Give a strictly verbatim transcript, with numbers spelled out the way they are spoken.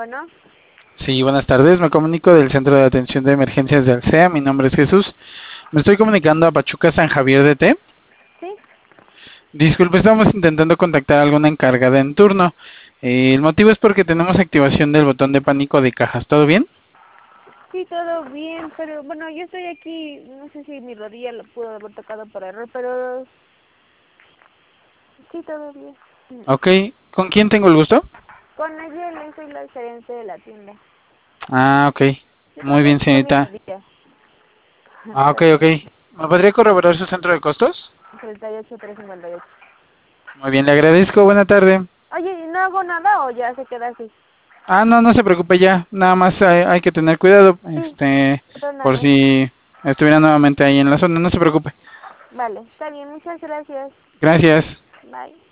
Bueno, Sí, buenas tardes. Me comunico del Centro de Atención de Emergencias de Alsea. Mi nombre es Jesús. Me estoy comunicando a Pachuca San Javier de T. sí, Disculpe, estamos intentando contactar a alguna encargada en turno. Eh, el motivo es porque tenemos activación del botón de pánico de cajas. ¿Todo bien? sí, todo bien, pero bueno, yo estoy aquí, no sé si mi rodilla lo pudo haber tocado por error, pero sí, todo bien. Mm. Ok. ¿Con quién tengo el gusto? Con Nayeli, soy la gerente de la tienda. Ah, ok. Yo creo Muy que bien, fue mi señorita. rodilla. Ah, ok, ok. Perdón. ¿Me podría corroborar su centro de costos? treinta y ocho, trescientos cincuenta y ocho. Muy bien, le agradezco. Buena tarde. Oye, ¿y no hago nada o ya se queda así? Ah, no, no se preocupe ya. Nada más hay, hay que tener cuidado, Sí, este, por perdóname. si estuviera nuevamente ahí en la zona. No se preocupe. Vale, está bien, muchas gracias. Gracias. Bye.